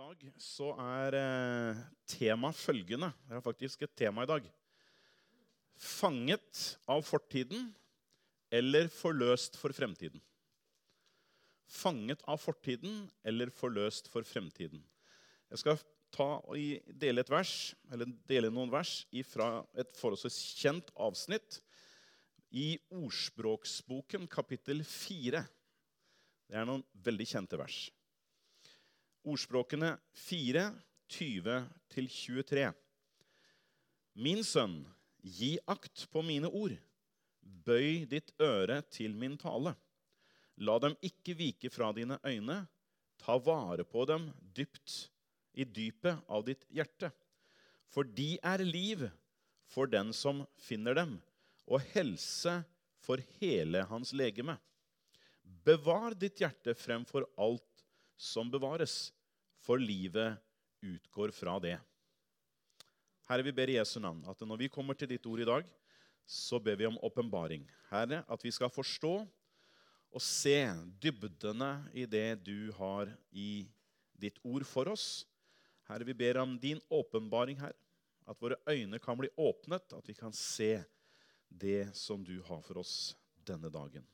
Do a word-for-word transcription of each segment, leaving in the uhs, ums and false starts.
dag så er eh, tema følgende. Det er faktisk et tema i dag. Fanget av fortiden eller forløst for fremtiden. Fanget av fortiden eller forløst for fremtiden. Jeg skal ta og dele et vers, eller dele noen vers fra et forholdsvis kjent avsnitt i Ordspråksboken kapittel fire. Det er noen veldig kjente vers. Ordspråkene fire, tyve til tjuetre. Min sønn, gi akt på mine ord. Bøy ditt øre til min tale. La dem ikke vike fra dine øyne. Ta vare på dem dypt i dypet av ditt hjerte. For de er liv for den som finner dem, og helse for hele hans legeme. Bevar ditt hjerte fremfor alt som bevares, for livet utgår fra det. Herre, vi ber i Jesu navn at når vi kommer til ditt ord i dag, så ber vi om åpenbaring. Herre, at vi skal forstå og se dybdene i det du har i ditt ord for oss. Herre, vi ber om din åpenbaring her, at våre øyne kan bli åpnet, at vi kan se det som du har for oss denne dagen.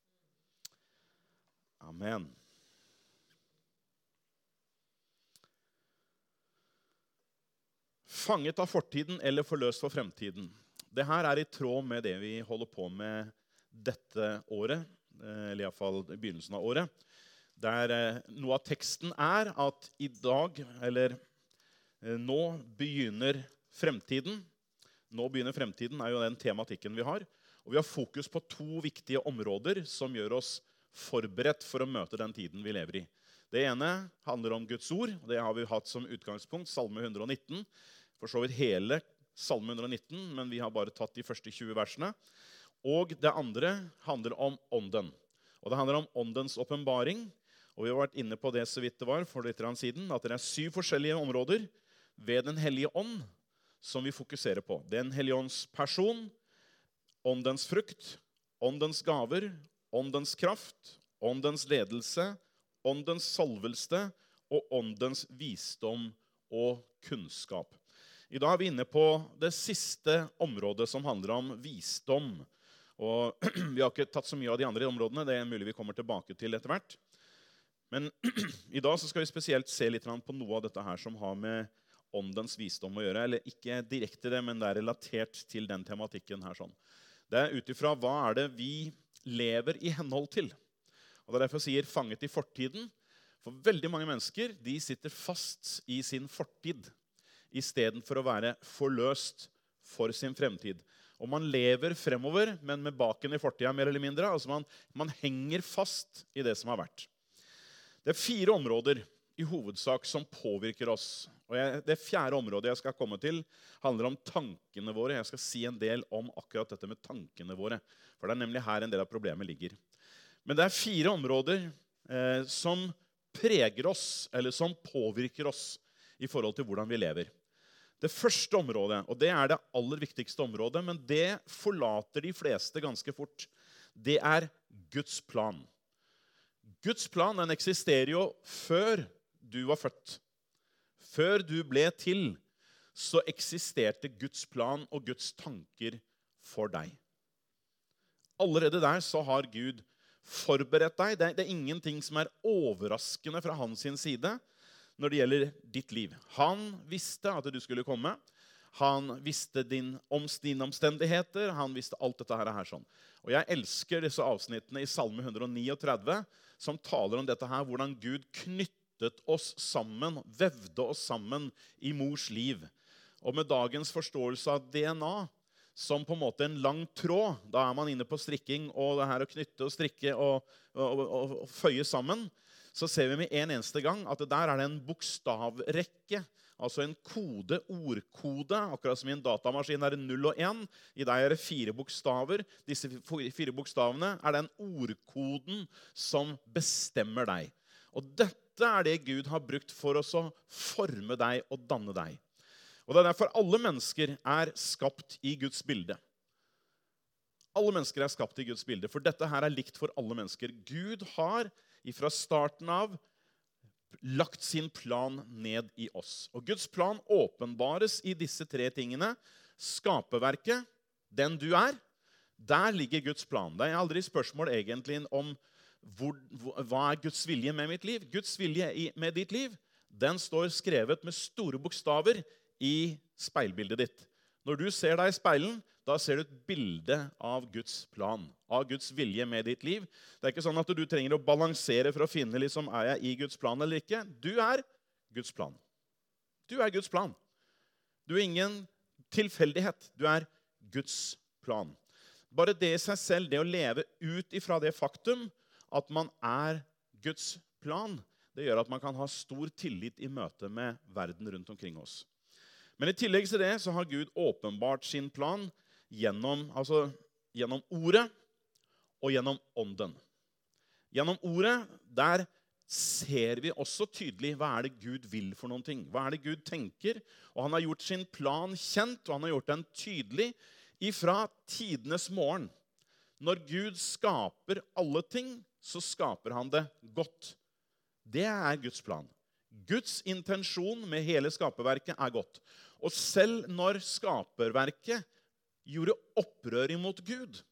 Amen. Fanget av fortiden eller forløst for fremtiden. Det her er i tråd med det vi holder på med dette året, eller i hvert fall i begynnelsen av året. Der noe av teksten er at i dag, eller nå begynner fremtiden. Nå begynner fremtiden er jo den tematikken vi har. Og vi har fokus på to viktige områder som gjør oss forberedt for å møte den tiden vi lever i. Det ene handler om Guds ord, og det har vi hatt som utgangspunkt, Salme hundre og nitten. For så vidt hele Salme hundre og nitten, men vi har bare tatt de første tjue versene. Og det andre handler om ånden. Og det handler om åndens åpenbaring. Og vi har vært inne på det så vidt det var for litt siden, at det er syv forskjellige områder ved den hellige ånd som vi fokuserer på. Den hellige ånds person, åndens frukt, åndens gaver, åndens kraft, åndens ledelse, åndens salvelse og åndens visdom og kunnskap. I dag er vi inne på det siste området som handler om visdom. Og vi har ikke tatt så mye av de andre områdene, det er mulig vi kommer tilbake til etter hvert. Men i dag så skal vi spesielt se litt på noe av dette her som har med åndens visdom å gjøre, eller ikke direkte det, men det er relatert til den tematikken her sånn. Det er utifra hva er det vi lever i henhold til. Og det er derfor jeg sier fanget i fortiden. For veldig mange mennesker, de sitter fast i sin fortid, i stedet for å være forløst for sin fremtid. Og man lever fremover, men med baken i fortiden mer eller mindre. Altså man, man henger fast i det som har vært. Det er fire områder i hovedsak som påvirker oss. Og jeg, det fjerde området jeg skal komme til handler om tankene våre. Jeg skal si en del om akkurat dette med tankene våre. For det er nemlig her en del av problemet ligger. Men det er fire områder eh, som preger oss, eller som påvirker oss i forhold til hvordan vi lever. Det første området, og det er det aller viktigste området, men det forlater de fleste ganske fort, det er Guds plan. Guds plan, den eksisterer jo før du var født. Før du ble til, så eksisterte Guds plan og Guds tanker for deg. Allerede der så har Gud forberedt deg. Det er, det er ingenting som er overraskende fra hans side når det gjelder ditt liv. Han visste at du skulle komme. Han visste din, om dine omstendigheter. Han visste alt dette her. her sånn. Og jeg elsker disse avsnittene i Salme hundre og trettini som taler om dette her, hvordan Gud knyttet oss sammen, vevde oss sammen i mors liv. Og med dagens forståelse av D N A, som på en måte en lang tråd, da er man inne på strikking, og det her å knytte og strikke og, og, og, og føye sammen, så ser vi med en eneste gang at det der er det en bokstavrekke, altså en kode, ordkode, akkurat som i en datamaskin er det null og en, i deg er det fire bokstaver. Disse fire bokstavene er den ordkoden som bestemmer deg. Og dette er det Gud har brukt for oss å forme deg og danne deg. Og det er derfor alle mennesker er skapt i Guds bilde. Alle mennesker er skapt i Guds bilde, for dette her er likt for alle mennesker. Gud har fra starten av lagt sin plan ned i oss. Og Guds plan åpenbares i disse tre tingene. Skaperverket, den du er, der ligger Guds plan. Det er aldri spørsmål egentlig om hvor, hva er Guds vilje med mitt liv. Guds vilje med ditt liv, den står skrevet med store bokstaver i speilbildet ditt. Når du ser deg i speilen, da ser du et bilde av Guds plan, av Guds vilje med ditt liv. Det er ikke sånn at du trenger å balansere for å finne liksom, er jeg i Guds plan eller ikke. Du er Guds plan. Du er Guds plan. Du er ingen tilfeldighet. Du er Guds plan. Bare det i seg selv, det å leve ut ifra det faktum at man er Guds plan, det gjør at man kan ha stor tillit i møte med verden rundt omkring oss. Men i tillegg til det så har Gud åpenbart sin plan gjennom, altså, gjennom ordet og gjennom ånden. Gjennom ordet, der ser vi også tydelig hva er det Gud vil for noen ting. Hva er det Gud tenker? Og han har gjort sin plan kjent, og han har gjort den tydelig ifra tidenes morgen. Når Gud skaper alle ting, så skaper han det godt. Det er Guds plan. Guds intensjon med hele skaperverket er godt. Og selv når skaperverket gjorde opprør imot Gud,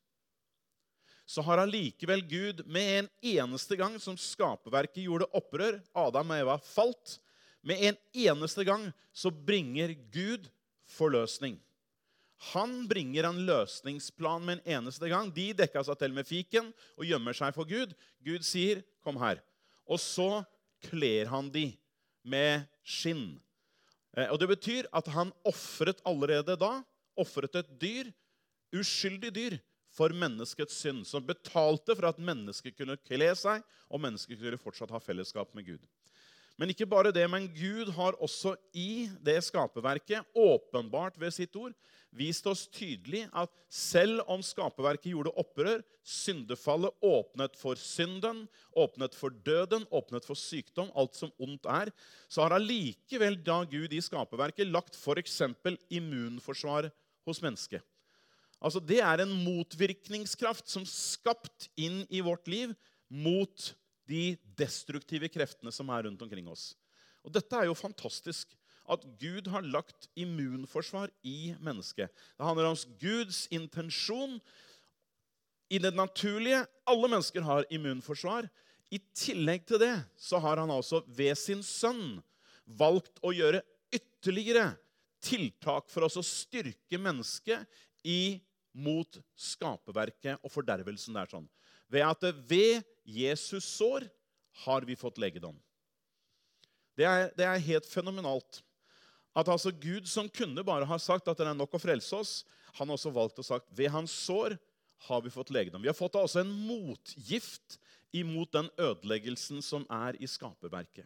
så har allikevel Gud med en eneste gang som skaperverket gjorde opprør, Adam og Eva falt, med en eneste gang så bringer Gud forløsning. Han bringer en løsningsplan med en eneste gang. De dekker seg til med fiken og gjemmer seg for Gud. Gud sier, kom her. Og så kler han de med skinn. Og det betyr at han offret allerede da, offret et dyr, uskyldig dyr, for menneskets synd, som betalte for at mennesket kunne kle seg, og mennesket kunne fortsatt ha fellesskap med Gud. Men ikke bare det, men Gud har også i det skaperverket, åpenbart ved sitt ord, vist oss tydelig at selv om skaperverket gjorde opprør, syndefallet åpnet for synden, åpnet for døden, åpnet for sykdom, alt som ondt er, så har allikevel da Gud i skaperverket lagt for eksempel immunforsvar hos mennesket. Altså det er en motvirkningskraft som skapt inn i vårt liv mot de destruktive kreftene som er rundt omkring oss. Og dette er jo fantastisk, at Gud har lagt immunforsvar i mennesket. Det handler om Guds intensjon i det naturlige. Alle mennesker har immunforsvar. I tillegg til det så har han altså ved sin sønn valgt å gjøre ytterligere tiltak for oss å styrke mennesket i mot skaperverket og fordervelsen der sånn. Ved at ved Jesus sår har vi fått legedom. Det er, det er helt fenomenalt. At altså Gud som kunne bare ha sagt at det er nok å frelse oss, han har også valgt å sagt, ved hans sår har vi fått legedom. Vi har fått altså en motgift imot den ødeleggelsen som er i skaperverket.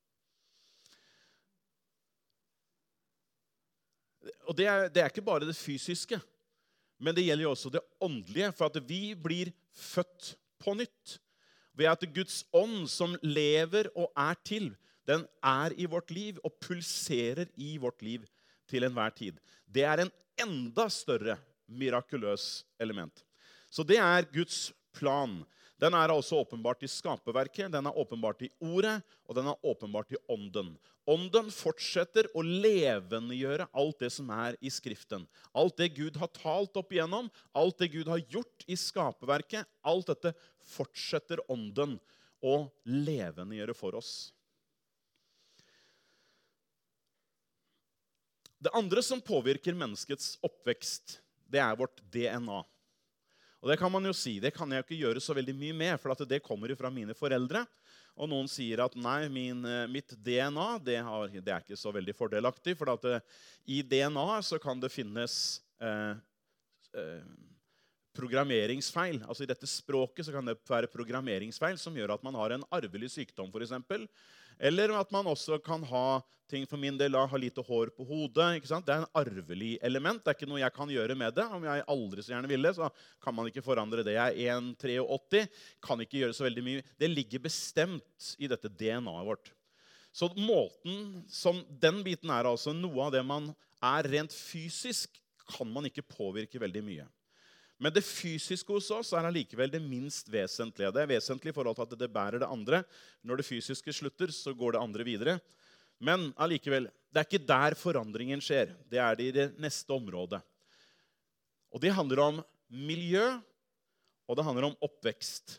Og det er, det er ikke bare det fysiske, men det gjelder jo også det åndelige, for at vi blir født på nytt. Ved at Guds ånd som lever og er til, den er i vårt liv og pulserer i vårt liv til enhver tid. Det er en enda større mirakuløs element. Så det er Guds plan. Den er også åpenbart i skaperverket, den er åpenbart i ordet, og den er åpenbart i ånden. Ånden fortsetter å levendegjøre alt det som er i skriften. Alt det Gud har talt opp igjennom, alt det Gud har gjort i skaperverket, alt dette fortsetter ånden å levendegjøre for oss. Det andre som påvirker menneskets oppvekst, det er vårt D N A. Og det kan man jo si, det kan jeg ikke gjøre så veldig mye med, for at det kommer fra mine foreldre. Og noen sier at nei, min, mitt D N A, det, har, det er ikke så veldig fordelaktig, for at det, i D N A så kan det finnes eh, eh, programmeringsfeil. Altså i dette språket så kan det være programmeringsfeil som gjør at man har en arvelig sykdom, for eksempel. Eller at man også kan ha ting for min del, ha lite hår på hodet. Ikke sant? Det er en arvelig element. Det er ikke noe jeg kan gjøre med det. Om jeg aldri så gjerne ville, så kan man ikke forandre det. Jeg er en komma åtti, kan ikke gjøre så veldig mye. Det ligger bestemt i dette D N A-et vårt. Så måten som den biten er altså noe av det man er rent fysisk, kan man ikke påvirke veldig mye. Men det fysiske hos oss er allikevel det minst vesentlige. Det er vesentlig i forhold til at det bærer det andre. Når det fysiske slutter, så går det andre videre. Men allikevel, det er ikke der forandringen skjer. Det er det i det neste området. Og det handler om miljø, og det handler om oppvekst.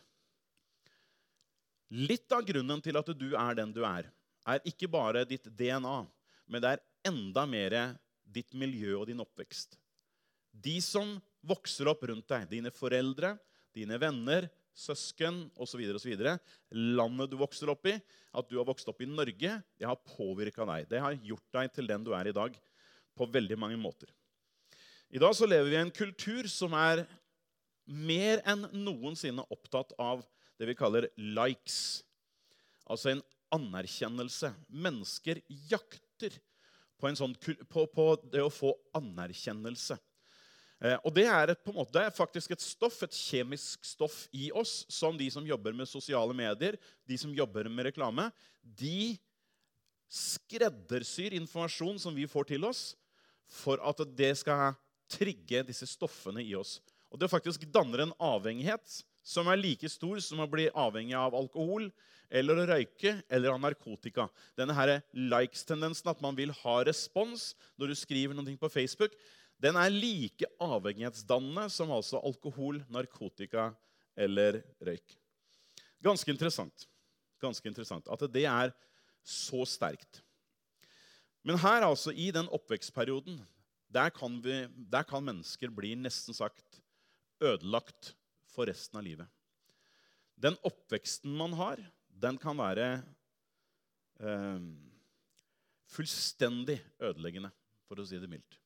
Litt av grunnen til at du er den du er, er ikke bare ditt D N A, men det er enda mer ditt miljø og din oppvekst. De som vokser opp rundt deg, dine foreldre, dine venner, søsken og så videre og så videre. Landet du vokser opp i, at du har vokst opp i Norge, det har påvirket deg. Det har gjort deg til den du er i dag på veldig mange måter. I dag så lever vi i en kultur som er mer enn noensinne opptatt av det vi kaller likes. Altså en anerkjennelse. Mennesker jakter på, en sånn, på, på det å få anerkjennelse. Eh, og det er, et, på en måte, det er faktisk et stoff, et kjemisk stoff i oss, som de som jobber med sosiale medier, de som jobber med reklame, de skreddersyr informasjon som vi får til oss, for at det skal trigge disse stoffene i oss. Og det faktisk danner en avhengighet som er like stor som å bli avhengig av alkohol, eller å røyke, eller av narkotika. Denne her likes-tendensen, at man vil ha respons når du skriver noe på Facebook, den er like avhengighetsdannende som altså alkohol, narkotika eller røyk. Ganske interessant. Ganske interessant at det er så sterkt. Men her altså, i den oppvekstperioden, der kan, vi, der kan mennesker bli nesten sagt ødelagt for resten av livet. Den oppveksten man har, den kan være eh, fullstendig ødeleggende, for å si det mildt.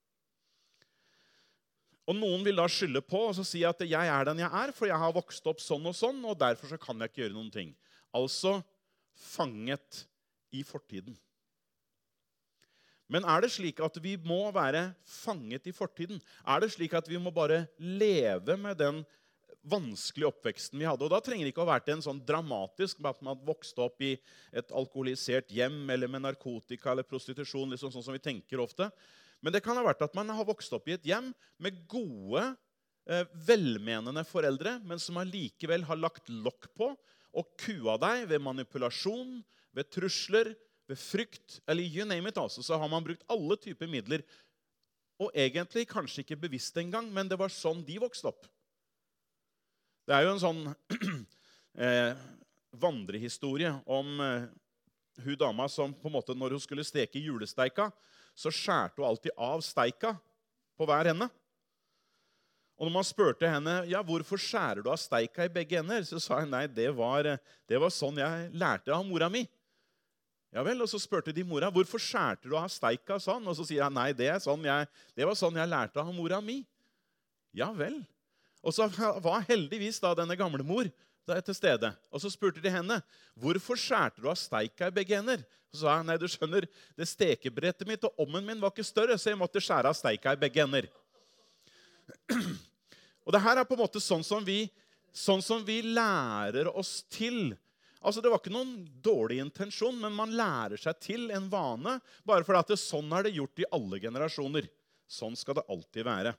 Og noen vil da skylde på og så si at jeg er den jeg er, for jeg har vokst opp sånn og sånn, og derfor så kan jeg ikke gjøre noen ting. Altså fanget i fortiden. Men er det slik at vi må være fanget i fortiden? Er det slik at vi må bare leve med den vanskelige oppveksten vi hadde? Og da trenger det ikke å ha vært en sånn dramatisk, at man vokste opp i et alkoholisert hjem, eller med narkotika eller prostitusjon, liksom sånn som vi tenker ofte. Men det kan ha vært at man har vokst opp i et hjem med gode, eh, velmenende foreldre, men som allikevel har lagt lokk på og kua deg ved manipulasjon, ved trusler, ved frykt, eller you name it, altså, så har man brukt alle typer midler, og egentlig kanskje ikke bevisst engang, men det var sånn de vokste opp. Det er jo en sånn eh, vandrehistorie om eh, hun dama som på en måte, når hun skulle steke julesteika, så skjærte hun alltid av steika på hver ende. Og når man spurte henne, ja, hvorfor skjærer du av steika i begge ender? Så sa hun, nei, det var, det var sånn jeg lærte av mora mi. Ja vel, og så spurte de mora, hvorfor skjærte du av steika sånn? Og så sier han, nei, det, er sånn jeg, det var sånn jeg lærte av mora mi. Ja vel. Og så var heldigvis da denne gamle mor til stede. Og så spurte de henne, hvorfor skjærte du av steika i begge ender? Så sa han, nei, du skjønner, det stekebrettet mitt og ommen min var ikke større, så jeg måtte skjære av steika i begge ender. Og det her er på en måte sånn som vi, sånn som vi lærer oss til. Altså, det var ikke noen dårlig intensjon, men man lærer seg til en vane, bare fordi at det, sånn er det gjort i alle generasjoner. Sånn skal det alltid være.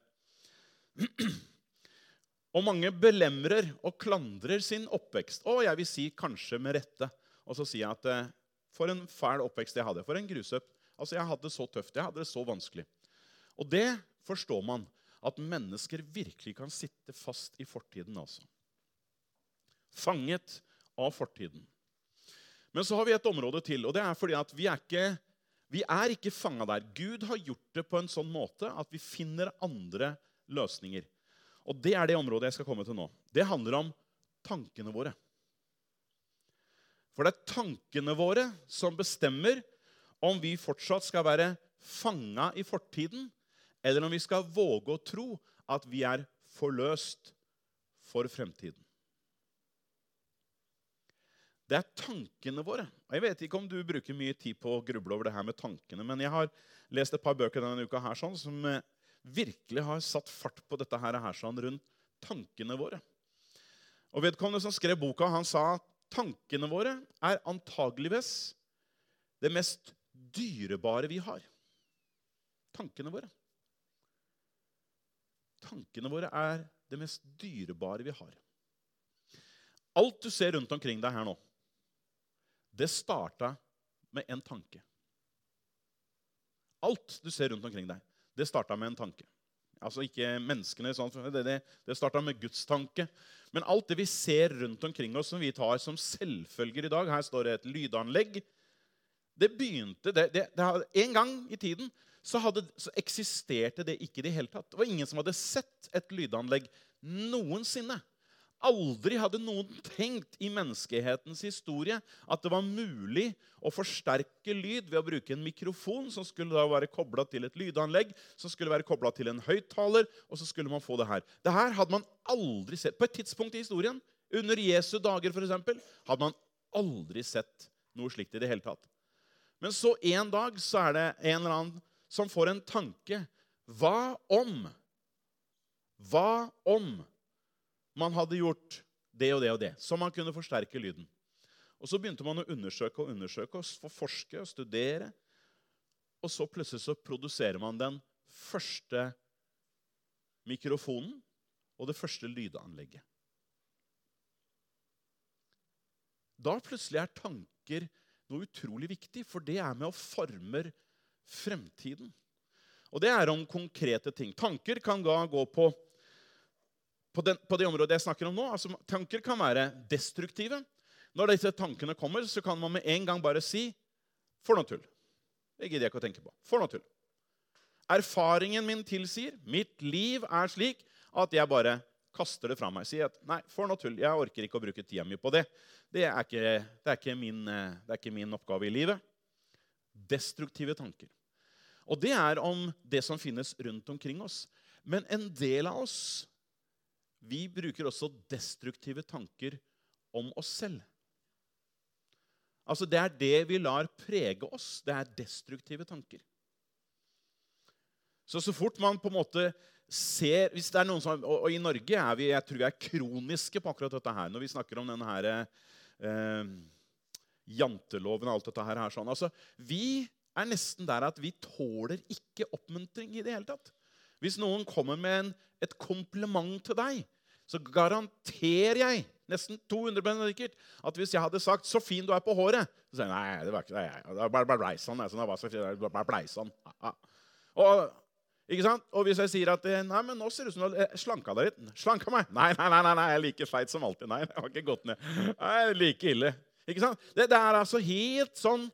Og mange belemrer og klandrer sin oppvekst. Og jeg vil si kanskje med rette. Og så sier jeg at for en fæl oppvekst jeg hadde, for en grusøp. Altså jeg hadde det så tøft, jeg hadde det så vanskelig. Og det forstår man, at mennesker virkelig kan sitte fast i fortiden altså. Fanget av fortiden. Men så har vi et område til, og det er fordi at vi er ikke, vi er ikke fanget der. Gud har gjort det på en sånn måte at vi finner andre løsninger. Og det er det området jeg skal komme til nå. Det handler om tankene våre. For det er tankene våre som bestemmer om vi fortsatt skal være fanget i fortiden, eller om vi skal våge å tro at vi er forløst for fremtiden. Det er tankene våre. Jeg vet ikke om du bruker mye tid på å gruble over det her med tankene, men jeg har lest et par bøker denne uka her sånn, som virkelig har satt fart på dette her, her sånn, rundt tankene våre. Og vedkommende som skrev boka, han sa at tankene våre er antageligvis det mest dyrebare vi har. Tankene våre. Tankene våre er det mest dyrebare vi har. Alt du ser rundt omkring deg her nå, det startet med en tanke. Alt du ser rundt omkring deg, det startet med en tanke. Altså ikke menneskene, sånn, det, det, det startet med Guds tanke. Men alt det vi ser rundt omkring oss som vi tar som selvfølger i dag, her står det et lydanlegg, det begynte, det, det, det, en gang i tiden så, hadde, så eksisterte det ikke i det hele tatt. Det var ingen som hadde sett et lydanlegg noensinne. Aldri hadde noen tenkt i menneskehetens historie at det var mulig å forsterke lyd ved å bruke en mikrofon som skulle da være koblet til et lydanlegg, som skulle være koblet til en høyttaler, og så skulle man få det her. Det her hadde man aldri sett. På et tidspunkt i historien, under Jesu dager for eksempel, hadde man aldri sett noe slikt i det hele tatt. Men så en dag så er det en eller annen som får en tanke. Hva om? Hva om man hadde gjort det og det og det, så man kunne forsterke lyden? Og så begynte man å undersøke og undersøke, og forske og studere. Og så plutselig så produserer man den første mikrofonen og det første lydanlegget. Da plutselig er tanker noe utrolig viktig, for det er med å forme fremtiden. Og det er om konkrete ting. Tanker kan da gå på, på, den, på det området jeg snakker om nå. Altså, tanker kan være destruktive. Når disse tankene kommer, så kan man med en gang bare si, for noe tull. Det gidder jeg ikke å tenke på. For noe tull. Erfaringen min tilsier, mitt liv er slik at jeg bare kaster det fra meg. Sier at, nei, for noe tull. Jeg orker ikke å bruke tida mi på det. Det er, ikke, det, er ikke min, det er ikke min oppgave i livet. Destruktive tanker. Og det er om det som finnes rundt omkring oss. Men en del av oss, vi bruker også destruktive tanker om oss selv. Altså det er det vi lar prege oss. Det er destruktive tanker. Så så fort man på en måte ser, hvis det er noen som, og, og i Norge er vi, jeg tror vi er kroniske på akkurat dette her, når vi snakker om denne her, eh, janteloven og alt dette her, her sånn. Altså, vi er nesten der at vi tåler ikke oppmuntring i det hele tatt. Hvis noen kommer med en, et kompliment til deg, så garanterer jeg, nesten to hundre prosent sikkert, at hvis jeg hadde sagt, så fin du er på håret, så sier jeg, nei, det var ikke det, det var bare bleisann, det var så bare bleisann. Og, ikke sant? Og hvis jeg sier at, nei, men nå ser det ut som du har slanka deg litt. Slanka meg? Nei, nei, nei, nei, jeg er like feit som alltid. Nei, jeg har ikke gått ned. Jeg er like ille. Ikke sant? Det, det er altså helt sånn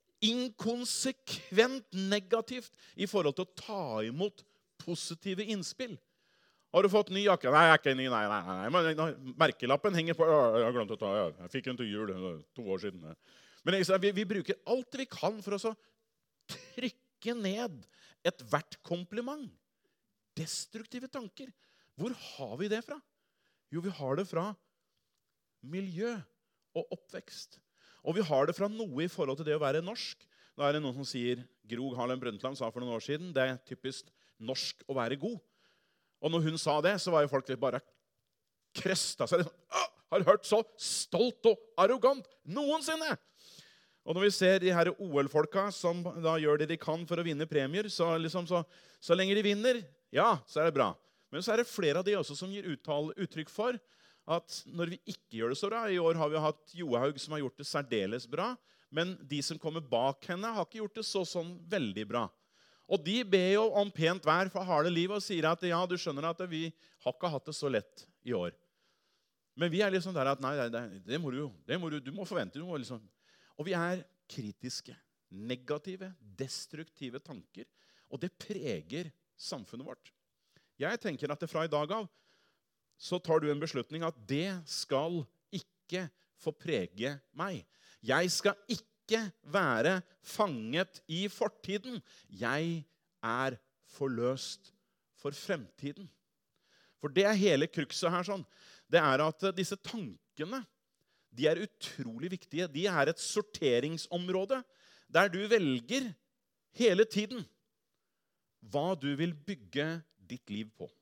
inkonsekvent negativt i forhold til å ta imot positive innspill. Har du fått ny jakke? Nei, jeg er ikke ny. Nei, nei, nei. Men merkelappen henger på. Jeg har glemt å ta. Jeg fikk den til jul to år siden. Men vi, vi bruker alt vi kan for å trykke ned et hvert kompliment. Destruktive tanker. Hvor har vi det fra? Jo, vi har det fra miljø og oppvekst. Og vi har det fra noe i forhold til det å være norsk. Da er det noen som sier, Gro Harlem Brundtland sa for noen år siden, det er typisk norsk å være god. Og når hun sa det, så var jo folk bare krøsta seg. Har du hørt så stolt og arrogant noensinne? Og når vi ser de her O L-folka som da gjør det de kan for å vinne premier, så, liksom så, så lenge de vinner, ja, så er det bra. Men så er det flere av de også som gir uttal, uttrykk for at når vi ikke gjør det så bra, i år har vi hatt Johaug som har gjort det særdeles bra, men de som kommer bak henne har ikke gjort det så sånn veldig bra. Og de ber jo om pent vær for harde liv og sier at ja, du skjønner at vi har ikke hatt det så lett i år. Men vi er liksom der at nei, det, det må du jo, det må du, du må forvente, du må liksom... Og vi er kritiske, negative, destruktive tanker, og det preger samfunnet vårt. Jeg tenker at det fra i dag av, så tar du en beslutning at det skal ikke få prege meg. Jeg skal ikke være fanget i fortiden. Jeg er forløst for fremtiden. For det er hele krukset her sånn. Det er at disse tankene, de er utrolig viktige. De er et sorteringsområde der du velger hele tiden hva du vil bygge ditt liv på.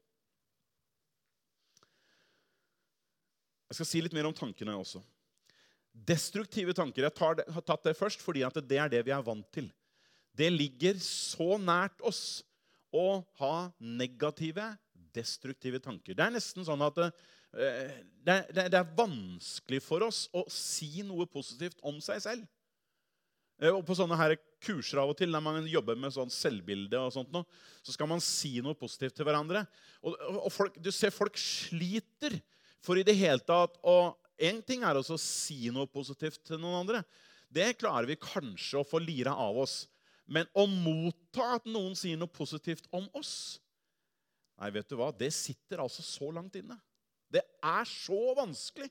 Jeg skal si litt mer om tankene også. Destruktive tanker, jeg tar det, har tatt det først fordi at det er det vi er vant til. Det ligger så nært oss å ha negative, destruktive tanker. Det er nesten sånn at det, det, det, det er vanskelig for oss å si noe positivt om seg selv. Og på sånne her kurser av og til, når man jobber med sånn selvbilde og sånt nå, så skal man si noe positivt til hverandre. Og, og folk, du ser folk sliter for i det hele tatt, og en ting er også å si noe positivt til noen andre. Det klarer vi kanskje å få lira av oss. Men å motta at noen sier noe positivt om oss, nei, vet du hva, det sitter altså så langt inne. Det er så vanskelig.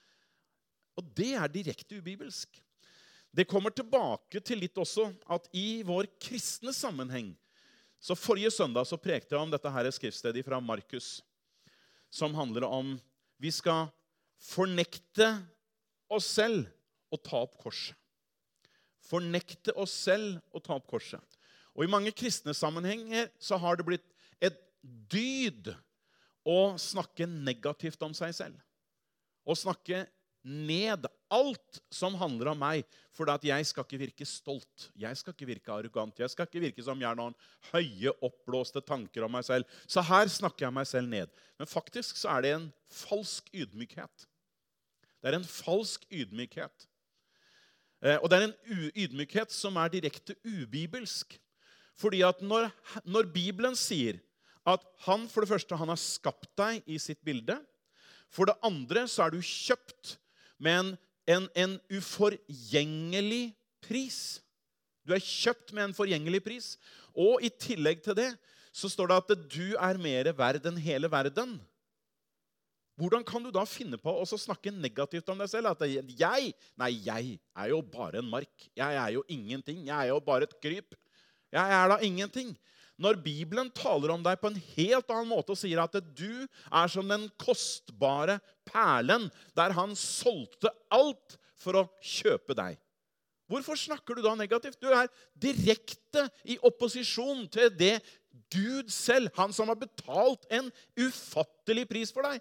Og det er direkte ubibelsk. Det kommer tilbake til litt også at i vår kristne sammenheng, så forrige søndag så prekte jeg om dette her skriftstedet fra Markus, som handler om vi skal fornekte oss selv og ta opp korset. Fornekte oss selv og ta opp korset. Og i mange kristne sammenhenger så har det blitt et dyd å snakke negativt om seg selv. Å snakke ned alt som handler om meg, for at jeg skal ikke virke stolt, jeg skal ikke virke arrogant, jeg skal ikke virke som jeg har noen høye, oppblåste tanker om meg selv. Så her snakker jeg meg selv ned. Men faktisk så er det en falsk ydmykhet. Det er en falsk ydmykhet. Og det er en ydmykhet som er direkte ubibelsk. Fordi at når, når Bibelen sier at han for det første, han har skapt deg i sitt bilde, for det andre så er du kjøpt med en, en, en uforgjengelig pris. Du er kjøpt med en forgjengelig pris. Og i tillegg til det, så står det at du er mer verd enn hele verden. Hvordan kan du da finne på å snakke negativt om deg selv? At jeg, nei, jeg er jo bare en mark. Jeg er jo ingenting. Jeg er jo bare et kryp. Jeg er da ingenting. Når Bibelen taler om deg på en helt annen måte og sier at du er som den kostbare perlen der han solgte alt for å kjøpe deg. Hvorfor snakker du da negativt? Du er direkte i opposisjon til det Gud selv, han som har betalt en ufattelig pris for deg.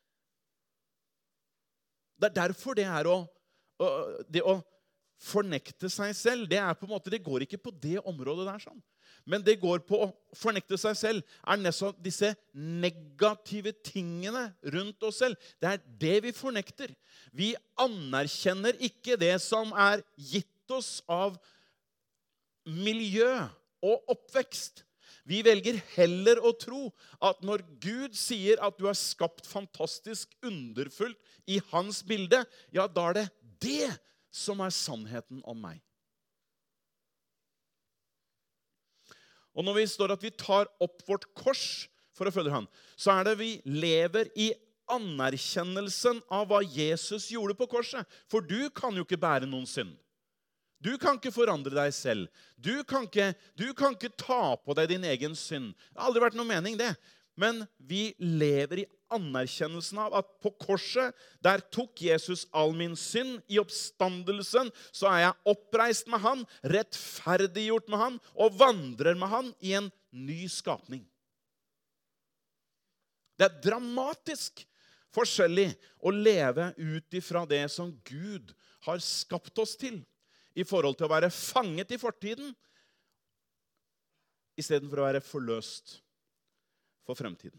Det er derfor det er å, det å fornekte seg selv, det er på en måte, det går ikke på det området der sånn. Men det går på å fornekte seg selv, er nesten disse negative tingene rundt oss selv. Det er det vi fornekter. Vi anerkjenner ikke det som er gitt oss av miljø og oppvekst. Vi velger heller å tro at når Gud sier at du er skapt fantastisk underfullt i hans bilde, ja, da er det det som er sannheten om meg. Og når vi står at vi tar opp vårt kors for å følge han, så er det vi lever i anerkjennelsen av hva Jesus gjorde på korset. For du kan jo ikke bære noen synd. Du kan ikke forandre deg selv. Du kan ikke, du kan ikke ta på deg din egen synd. Det har aldri vært noe mening det. Men vi lever i anerkjennelsen av at på korset, der tok Jesus all min synd. I oppstandelsen så er jeg oppreist med han, rettferdiggjort med han, og vandrer med han i en ny skapning. Det er dramatisk forskjellig å leve ut ifra det som Gud har skapt oss til, i forhold til å være fanget i fortiden, i stedet for å være forløst for fremtiden.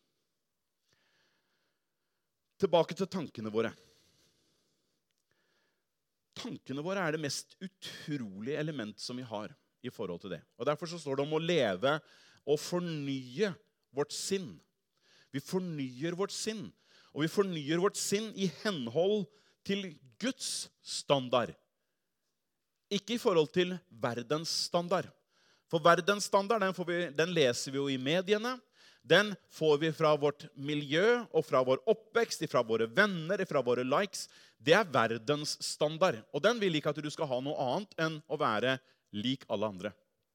Tilbake til tankene våre. Tankene våre er det mest utrolige element som vi har i forhold til det. Og derfor så står det om å leve og fornye vårt sinn. Vi fornyer vårt sinn, og vi fornyer vårt sinn i henhold til Guds standard. Ikke i forhold til verdens standard. For verdens standard, den, får vi, den leser vi jo i mediene. Den får vi fra vårt miljø og fra vår oppvekst, fra våre venner, fra våre likes. Det er verdens standard. Og den vil ikke at du skal ha noe annet enn å være lik alle andre.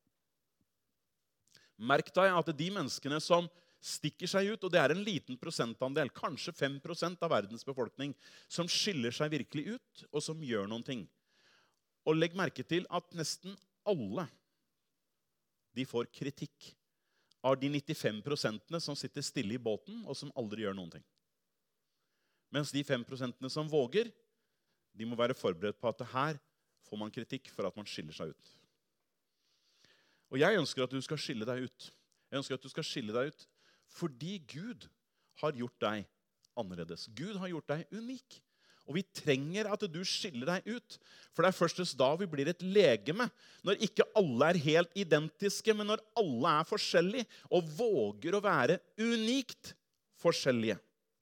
Merk deg at de menneskene som stikker seg ut, og det er en liten prosentandel, kanskje fem prosent av verdens befolkning, som skiller seg virkelig ut, og som gjør noen ting. Og legg merke til at nesten alle, de får kritikk av de nittifem prosentene som sitter stille i båten, og som aldri gjør noen ting. Mens de fem prosentene som våger, de må være forberedt på at her får man kritikk for at man skiller seg ut. Og jeg ønsker at du skal skille deg ut. Jeg ønsker at du skal skille deg ut fordi Gud har gjort deg annerledes. Gud har gjort deg unik. Og vi trenger at du skiller deg ut. For det er først da vi blir et legeme. Når ikke alle er helt identiske, men når alle er forskjellige og våger å være unikt forskjellige.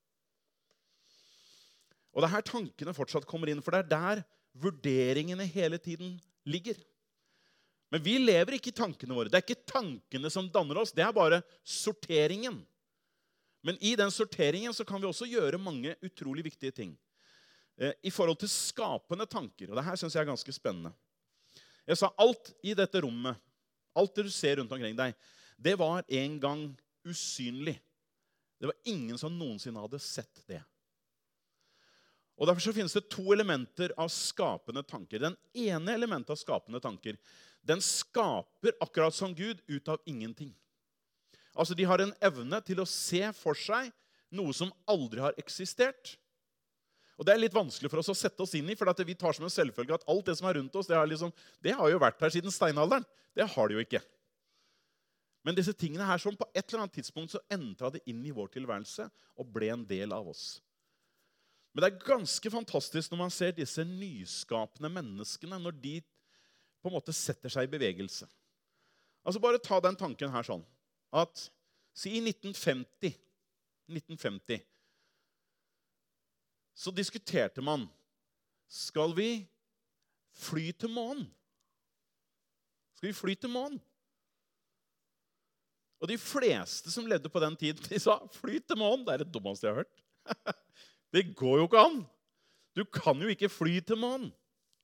Og det er her tankene fortsatt kommer inn, for det er der vurderingene hele tiden ligger. Men vi lever ikke i tankene våre. Det er ikke tankene som danner oss, det er bare sorteringen. Men i den sorteringen så kan vi også gjøre mange utrolig viktige ting. I forhold til skapende tanker, og det her synes jeg er ganske spennende. Jeg sa alt i dette rommet, alt det du ser rundt omkring deg, det var en gang usynlig. Det var ingen som noensinne hadde sett det. Og derfor så finnes det to elementer av skapende tanker. Den ene elementet av skapende tanker, den skaper akkurat som Gud ut av ingenting. Altså de har en evne til å se for seg noe som aldri har eksistert. Og det er litt vanskelig for oss å sette oss inn i, for at vi tar som en selvfølge at alt det som er rundt oss, det har, liksom, det har jo vært her siden steinalderen. Det har det jo ikke. Men disse tingene her som på et eller annet tidspunkt så entret det inn i vår tilværelse og ble en del av oss. Men det er ganske fantastisk når man ser disse nyskapende menneskene, når de på en måte setter seg i bevegelse. Altså bare ta den tanken her sånn, at si i nitten femti, nitten femti, så diskuterte man, skal vi fly til månen? Skal vi fly til månen? Og de fleste som levde på den tiden, de sa, fly til månen, det er det dummeste jeg har hørt. Det går jo ikke an. Du kan jo ikke fly til månen.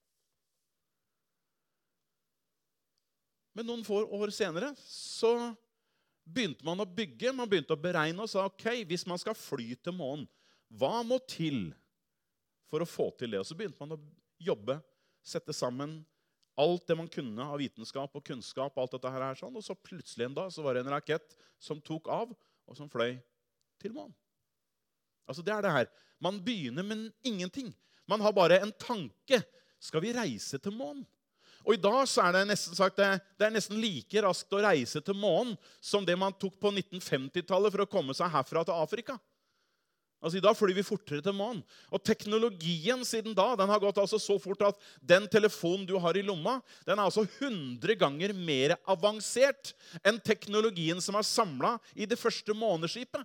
Men noen få år senere, så begynte man å bygge, man begynte å beregne og sa, ok, hvis man skal fly til månen, hva må til for å få til det? Og så begynte man å jobbe, sette sammen alt det man kunne av vitenskap og kunnskap, alt dette her er sånn, og så plutselig en dag så var det en rakett som tok av, og som fløy til månen. Altså det er det her. Man begynner med ingenting. Man har bare en tanke. Skal vi reise til månen? Og i dag så er det nesten sagt, det, det er nesten like raskt å reise til månen som det man tok på nitten femti-tallet for å komme seg herfra til Afrika. Altså i dag flyr vi fortere til månen. Og teknologien siden da, den har gått altså så fort at den telefonen du har i lomma, den er altså hundre ganger mer avansert enn teknologien som er samlet i det første måneskipet.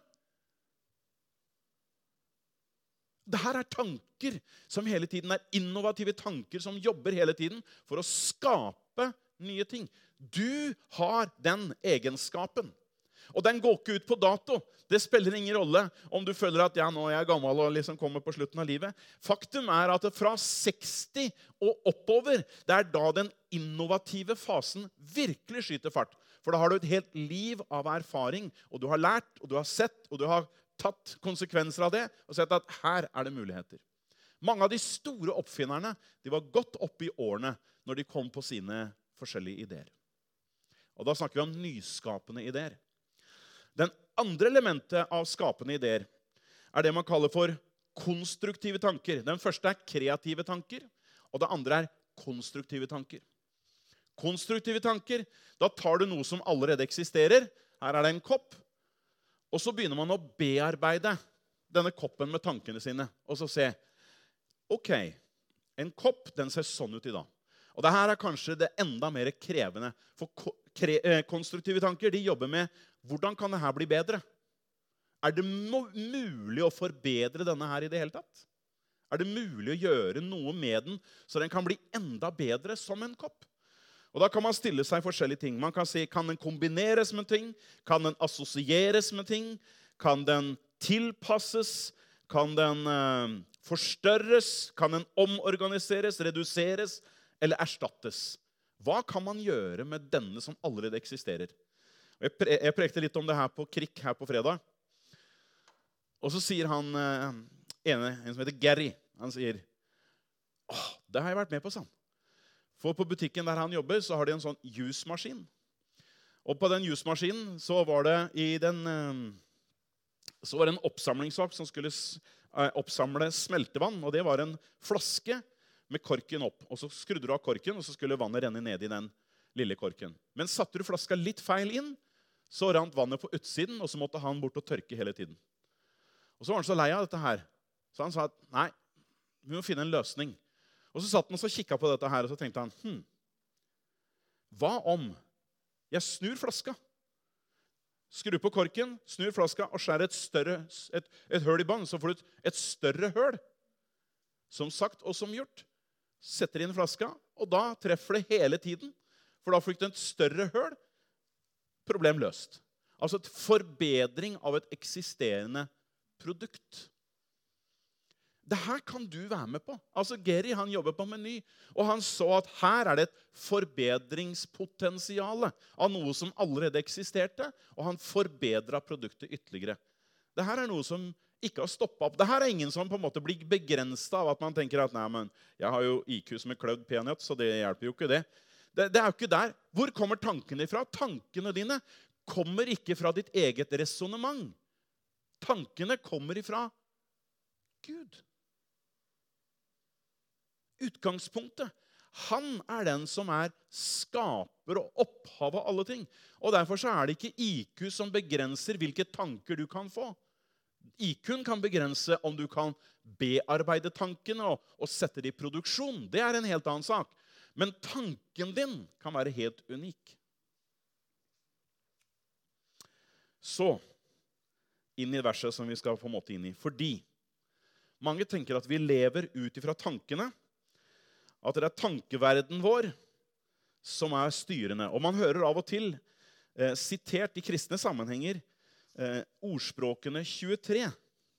Dette er tanker som hele tiden er innovative tanker som jobber hele tiden for å skape nye ting. Du har den egenskapen. Og den går ikke ut på dato. Det spiller ingen rolle om du føler at ja, nå er jeg gammel og liksom kommer på slutten av livet. Faktum er at fra seksti og oppover, det er da den innovative fasen virkelig skyter fart. For da har du et helt liv av erfaring, og du har lært, og du har sett, og du har tatt konsekvenser av det, og sett at her er det muligheter. Mange av de store oppfinnerne, de var godt oppe i årene når de kom på sine forskjellige ideer. Og da snakker vi om nyskapende ideer. Den andre elementet av skapende ideer er det man kaller for konstruktive tanker. Den første er kreative tanker, og det andre er konstruktive tanker. Konstruktive tanker, da tar du noe som allerede eksisterer. Her er det en kopp, og så begynner man å bearbeide denne koppen med tankene sine, og så se, ok, en kopp, den ser sånn ut i dag. Og dette er kanskje det enda mer krevende, for konstruktive tanker, de jobber med, hvordan kan dette bli bedre? Er det mulig å forbedre denne her i det hele tatt? Er det mulig å gjøre noe med den, så den kan bli enda bedre som en kopp? Og da kan man stille seg forskjellige ting. Man kan si, kan den kombineres med ting? Kan den assosieres med ting? Kan den tilpasses? Kan den uh, forstørres? Kan den omorganiseres, reduseres eller erstattes? Hva kan man gjøre med denne som allerede eksisterer? Og jeg, pre jeg prekte litt om det her på Krikk her på fredag. Og så sier han, uh, ene, en som heter Gary, han sier, åh, det har jeg vært med på, sånn. For på butikken der han jobber, så har de en sånn jusmaskin. Og på den jusmaskinen så var det i den, så var det en oppsamlingssak som skulle oppsamle smeltevann, og det var en flaske med korken opp. Og så skrudde du av korken, og så skulle vannet renne ned i den lille korken. Men satte du flaska litt feil inn, så rant vannet på utsiden, og så måtte han bort og tørke hele tiden. Og så var han så lei av dette her. Så han sa at, nei, vi må finne en løsning. Og så satt han og så kikket på dette her, og så tenkte han, hm, hva om jeg snur flaska? Skru på korken, snur flaska og skjærer et, større, et, et høl i bånd, så får du et, et større høl. Som sagt og som gjort. Setter inn flaska, og da treffer det hele tiden. For da fikk du et større høl. Problem løst. Altså et forbedring av et eksisterende produkt. Det her kan du være med på. Altså Geri, han jobber på Meny, og han så at her er det et forbedringspotensiale av noe som allerede eksisterte, og han forbedret produktet ytterligere. Det her er noe som ikke har stoppet opp. Det her er ingen som på en måte blir begrenset av at man tenker at nei, men jeg har jo I Q som er kløvd peanøtt, så det hjelper jo ikke det. det. Det er jo ikke der. Hvor kommer tankene ifra? Tankene dine kommer ikke fra ditt eget resonemang. Tankene kommer ifra Gud. Utgangspunktet. Han er den som er skaper og opphav av alle ting. Og derfor så er det ikke I Q som begrenser hvilke tanker du kan få. I Q-en kan begrense om du kan bearbeide tankene og, og sette det I produksjon. Det er en helt annen sak. Men tanken din kan være helt unik. Så, inn I verset som vi skal på en måte inn I. Fordi mange tenker at vi lever ut ifra tankene, at det er tankeverden vår som er styrende. Og man hører av og til, eh, sitert I kristne sammenhenger, eh, ordspråkene tjuetre.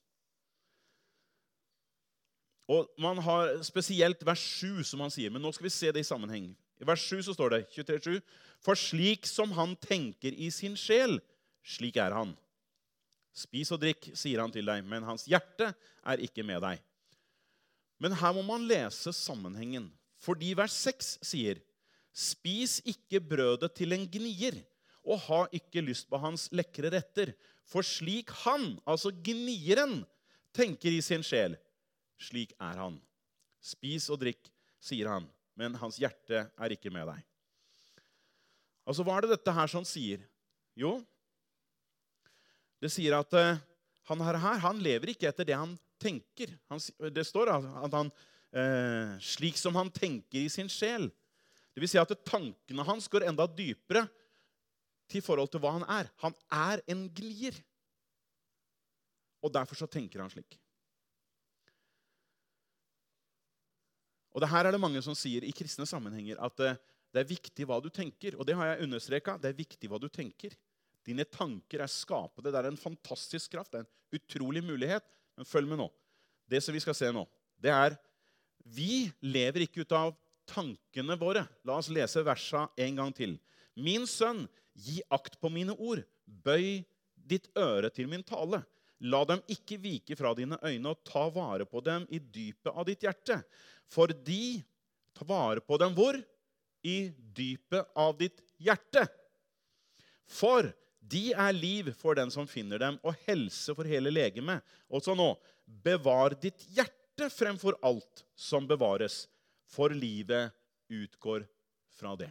Og man har spesielt vers sju som han sier, men nå skal vi se det I sammenheng. I vers sju så står det, tjuetre sju, for slik som han tenker I sin sjel, slik er han. Spis og drikk, sier han til deg, men hans hjerte er ikke med deg. Men her må man lese sammenhengen, fordi vers seks sier, spis ikke brødet til en gnier, og ha ikke lyst på hans lekre retter, for slik han, altså gnieren, tenker I sin sjel, slik er han. Spis og drikk, sier han, men hans hjerte er ikke med deg. Altså, hva er det dette her som sier? Jo, det sier at uh, han her, her, han lever ikke etter det han tenker. Han, det står at han, eh, slik som han tenker I sin sjel. Det vil si at tankene hans går enda dypere til forhold til hva han er. Han er en gnier. Og derfor så tenker han slik. Og det her er det mange som sier I kristne sammenhenger at eh, det er viktig hva du tenker. Og det har jeg understreket. Det er viktig hva du tenker. Dine tanker er skapede. Det er en fantastisk kraft. Det er en utrolig mulighet. Men følg med nå. Det som vi skal se nå, det er, vi lever ikke ut av tankene våre. La oss lese versa en gang til. Min sønn, gi akt på mine ord. Bøy ditt øre til min tale. La dem ikke vike fra dine øyne, og ta vare på dem I dypet av ditt hjerte. For de, ta vare på dem hvor? I dypet av ditt hjerte. For de er liv for den som finner dem, og helse for hele legemet. Og så nå, bevar ditt hjerte fremfor alt som bevares, for livet utgår fra det.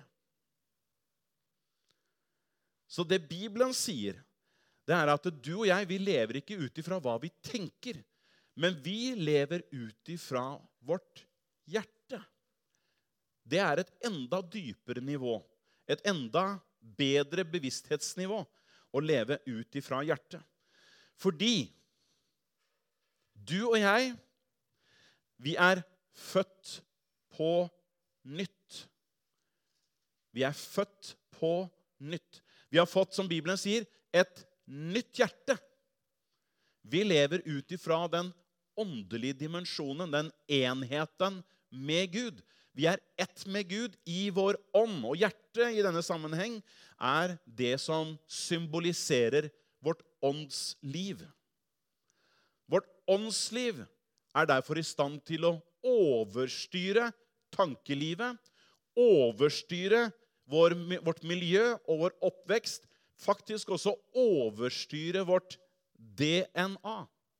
Så det Bibelen sier, det er at du og jeg, vi lever ikke ut ifra hva vi tenker, men vi lever ut ifra vårt hjerte. Det er et enda dypere nivå, et enda bedre bevissthetsnivå, å leve ut ifra hjertet. Fordi du og jeg, vi er født på nytt. Vi er født på nytt. Vi har fått, som Bibelen sier, et nytt hjerte. Vi lever ut ifra den åndelige dimensjonen, den enheten med Gud. Vi er ett med Gud I vår ånd, og hjertet I denne sammenheng er det som symboliserer vårt åndsliv. Vårt åndsliv er derfor I stand til å overstyre tankelivet, overstyre vår, vårt miljø og vår oppvekst, faktisk også overstyre vårt D N A.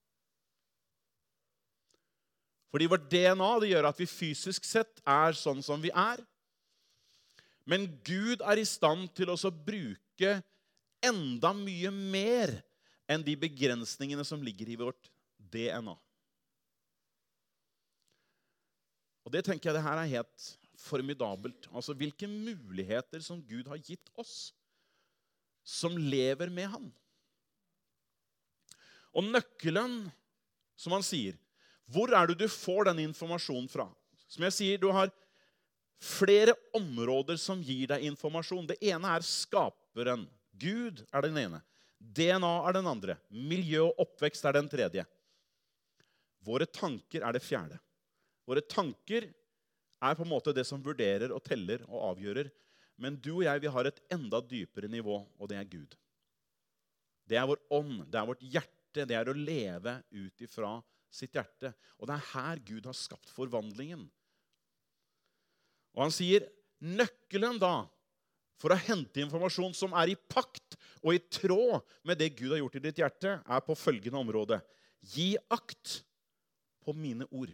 Fordi vårt D N A det gjør at vi fysisk sett er sånn som vi er. Men Gud er I stand til å bruke enda mye mer enn de begrensningene som ligger i vårt D N A. Og det tenker jeg det her er helt formidabelt. Altså hvilke muligheter som Gud har gitt oss, som lever med han. Og nøkkelen, som han sier, hvor er det du får den informasjonen fra? Som jeg sier, du har flere områder som gir deg informasjon. Det ene er skaperen. Gud er den ene. D N A er den andre. Miljø og oppvekst er den tredje. Våre tanker er det fjerde. Våre tanker er på en måte det som vurderer og teller og avgjører. Men du og jeg, vi har et enda dypere nivå, og det er Gud. Det er vår ånd, det er vårt hjerte, det er å leve ut ifra sitt hjerte. Og det er her Gud har skapt forvandlingen. Og han sier, nøkkelen da, for å hente informasjon som er i pakt og i tråd med det Gud har gjort i ditt hjerte, er på følgende område. Gi akt på mine ord.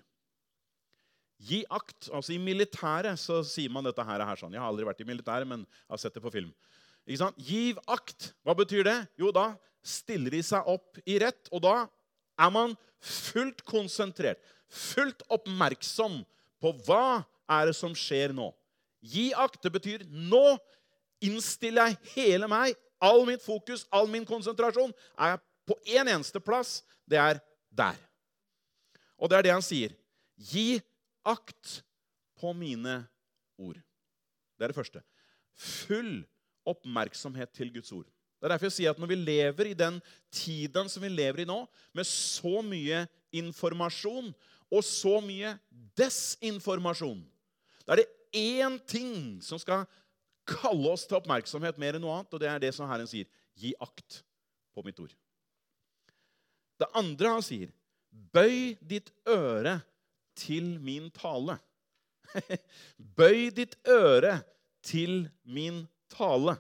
Gi akt. Altså i militæret så sier man dette her, her sånn. Jeg har aldri vært i militæret, men jeg har sett det på film. Ikke sant? Giv akt. Hva betyr det? Jo, da stiller de seg opp i rett, og da er man fullt konsentrert, fullt oppmerksom på hva er det som skjer nå. Gi akt, det betyr nå innstiller jeg hele meg, all mitt fokus, all min konsentrasjon er på en eneste plass, det er der. Og det er det han sier. Gi akt på mine ord. Det er det første. Full oppmerksomhet til Guds ord. Det er derfor jeg sier at når vi lever i den tiden som vi lever i nå, med så mye informasjon og så mye desinformasjon, da er det én ting som skal kalle oss til oppmerksomhet mer enn noe annet, og det er det som Herren sier. Gi akt på mitt ord. Det andre han sier, bøy ditt øre til min tale. Bøy ditt øre til min tale.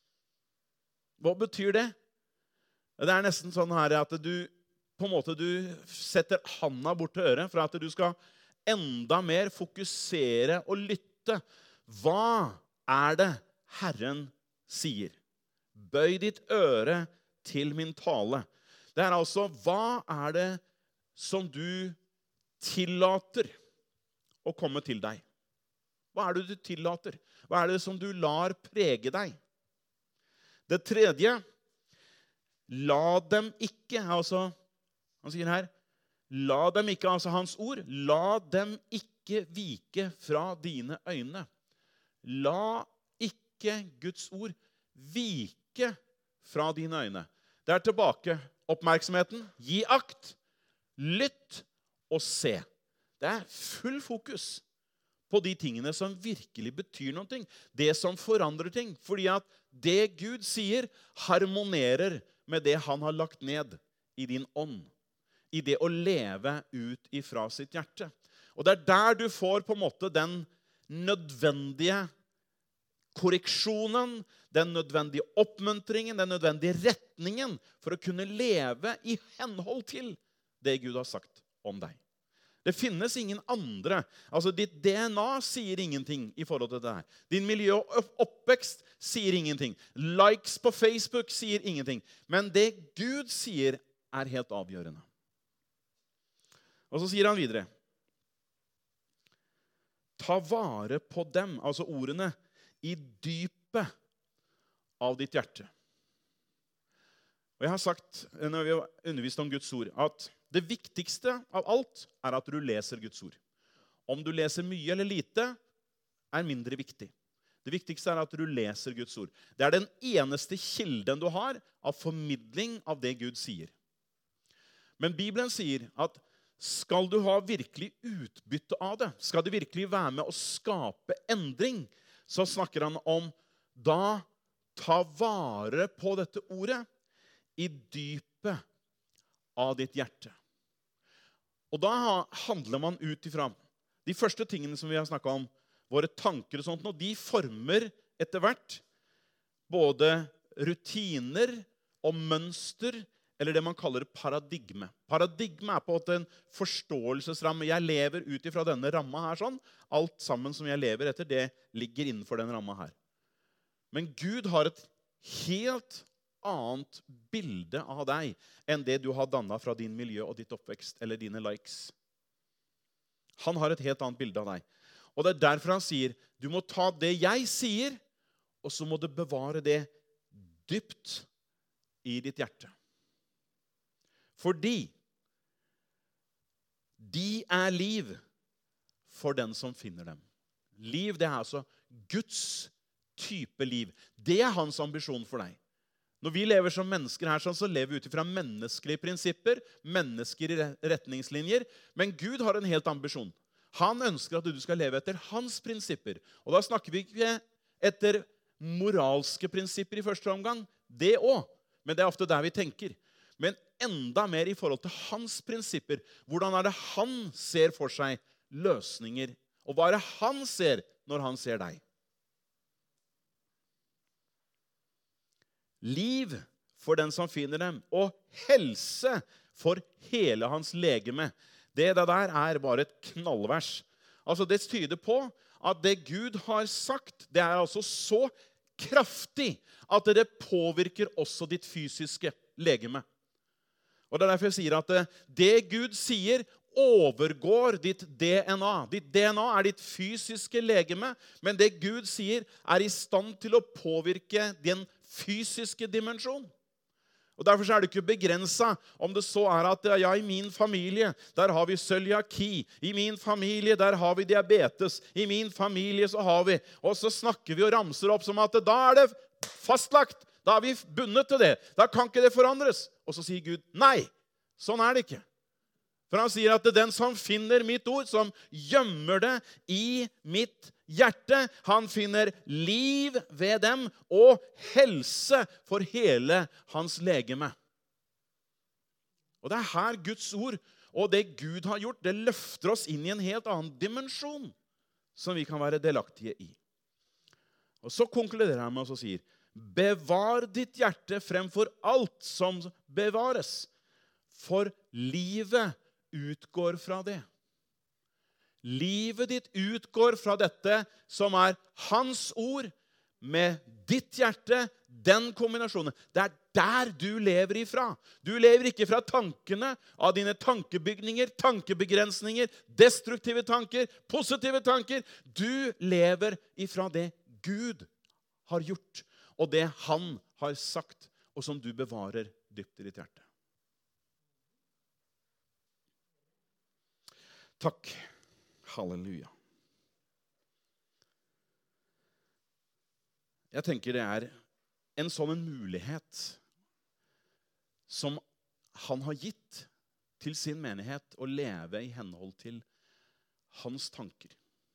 Hva betyr det? Det er nesten sånn her at du på en måte du setter handa bort til øret for at du skal enda mer fokusere og lytte. Hva er det Herren sier? Bøy ditt øre til min tale. Det er altså, hva er det som du tillater å komme til deg? Hva er det du tillater? Hva er det som du lar prege deg? Det tredje, la dem ikke, altså, han sier her, la dem ikke, altså hans ord, la dem ikke vike fra dine øyne. La ikke Guds ord vike fra dine øyne. Det er tilbake oppmerksomheten, gi akt, lytt og se. Det er full fokus på de tingene som virkelig betyr noe, det som forandrer ting, fordi at det Gud sier harmonerer med det han har lagt ned i din ånd, i det å leve ut ifra sitt hjerte. Og det er der du får på en måte den nødvendige korreksjonen, den nødvendige oppmuntringen, den nødvendige retningen for å kunne leve i henhold til det Gud har sagt om deg. Det finnes ingen andre. Altså, ditt D N A sier ingenting i forhold til det her. Din miljø og oppvekst sier ingenting. Likes på Facebook sier ingenting. Men det Gud sier er helt avgjørende. Og så sier han videre. Ta vare på dem, altså ordene, i dypet av ditt hjerte. Og jeg har sagt, når vi har undervist om Guds ord, at det viktigste av alt er at du leser Guds ord. Om du leser mye eller lite, er mindre viktig. Det viktigste er at du leser Guds ord. Det er den eneste kilden du har av formidling av det Gud sier. Men Bibelen sier at skal du ha virkelig utbytte av det, skal det virkelig være med å skape endring, så snakker han om da ta vare på dette ordet i dypet av ditt hjerte. Og da handler man ut ifra de første tingene som vi har snakket om, våre tanker og sånt, og de former etter hvert både rutiner og mønster, eller det man kaller paradigme. Paradigme er på en forståelsesramme. Jeg lever ut ifra denne ramma her sånn. Alt sammen som jeg lever etter, det ligger innenfor den ramma her. Men Gud har et helt annet bilde av deg enn det du har dannet fra din miljø og ditt oppvekst, eller dine likes. Han har et helt annet bilde av deg. Og det er derfor han sier, du må ta det jeg sier, og så må du bevare det dypt i ditt hjerte. Fordi de er liv for den som finner dem. Liv, det er altså Guds type liv. Det er hans ambisjon for deg. Når vi lever som mennesker her, så lever vi ut fra menneskelige prinsipper, menneskelige retningslinjer, men Gud har en helt ambisjon. Han ønsker at du skal leve etter hans prinsipper. Og da snakker vi ikke etter moralske prinsipper i første omgang, det også, men det er ofte der vi tenker. Men enda mer i forhold til hans prinsipper. Hvordan er det han ser for seg løsninger? Og hva er det han ser når han ser deg? Liv for den som finner dem, og helse for hele hans legeme. Det der er bare et knallvers. Altså det tyder på at det Gud har sagt, det er altså så kraftig at det påvirker også ditt fysiske legeme. Og det er derfor jeg sier at det Gud sier overgår ditt D N A. Ditt D N A er ditt fysiske legeme, men det Gud sier er i stand til å påvirke den fysiske dimensjon. Og derfor er det ikke begrenset om det så er at ja, i min familie, der har vi cøliaki. I min familie, der har vi diabetes. I min familie så har vi, og så snakker vi og ramser opp som at da er det fastlagt. Da er vi bundet til det. Da kan ikke det forandres. Og så sier Gud, nei, sånn er det ikke. For han sier at det er den som finner mitt ord, som gjemmer det i mitt hjerte, han finner liv ved dem og helse for hele hans legeme. Og det er her Guds ord og det Gud har gjort, det løfter oss inn i en helt annen dimensjon som vi kan være delaktige i. Og så konkluderer han med oss og sier, bevar ditt hjerte fremfor alt som bevares, for livet utgår fra det. Livet ditt utgår fra dette som er hans ord, med ditt hjerte, den kombinasjonen. Det er der du lever ifra. Du lever ikke fra tankene av dine tankebygninger, tankebegrensninger, destruktive tanker, positive tanker. Du lever ifra det Gud har gjort, og det han har sagt, og som du bevarer dypt i ditt hjerte. Takk. Halleluja. Jeg tenker det er en sånn en mulighet som han har gitt til sin menighet å leve i henhold til hans tanker.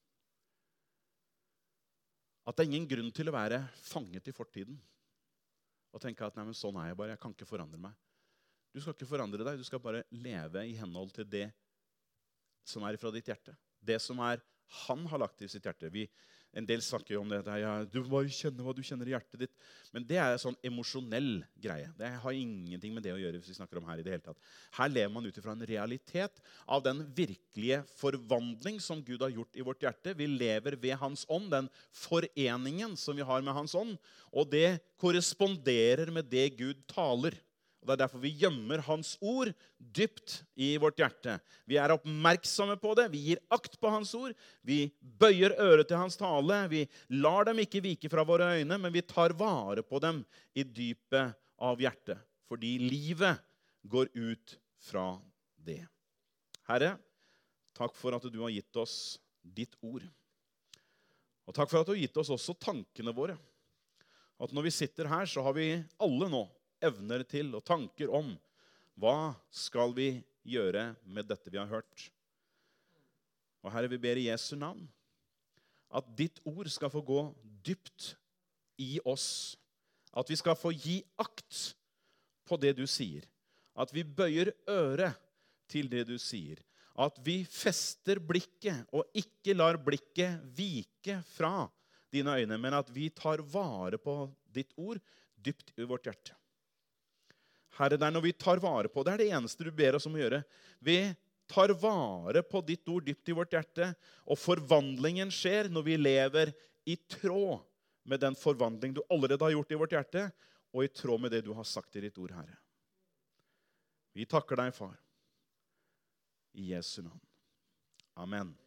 At det er ingen grunn til å være fanget i fortiden og tenke at nei, men sånn er jeg bare, jeg kan ikke forandre meg. Du skal ikke forandre deg, du skal bare leve i henhold til det som er fra ditt hjerte. Det som er han har lagt i sitt hjerte. Vi, en del snakker jo om det, ja, du må bare kjenne hva du kjenner i hjertet ditt. Men det er en sånn emosjonell greie. Det har ingenting med det å gjøre hvis vi snakker om her i det hele tatt. Her lever man ut fra en realitet av den virkelige forvandling som Gud har gjort i vårt hjerte. Vi lever ved hans ånd, den foreningen som vi har med hans ånd, og det korresponderer med det Gud taler. Og det er derfor vi gjemmer hans ord dypt i vårt hjerte. Vi er oppmerksomme på det, vi gir akt på hans ord, vi bøyer øret til hans tale, vi lar dem ikke vike fra våre øyne, men vi tar vare på dem i dypet av hjertet, fordi livet går ut fra det. Herre, takk for at du har gitt oss ditt ord. Og takk for at du har gitt oss også tankene våre. At når vi sitter her, så har vi alle nå evner til og tanker om hva skal vi gjøre med dette vi har hørt. Og Herre, vi ber i Jesu navn at ditt ord skal få gå dypt i oss. At vi skal få gi akt på det du sier. At vi bøyer øret til det du sier. At vi fester blikket og ikke lar blikket vike fra dine øyne, men at vi tar vare på ditt ord dypt i vårt hjerte. Herre, det er når vi tar vare på, det er det eneste du ber oss om å gjøre. Vi tar vare på ditt ord dypt i vårt hjerte, og forvandlingen skjer når vi lever i tråd med den forvandling du allerede har gjort i vårt hjerte, og i tråd med det du har sagt i ditt ord, Herre. Vi takker deg, far. I Jesu navn. Amen.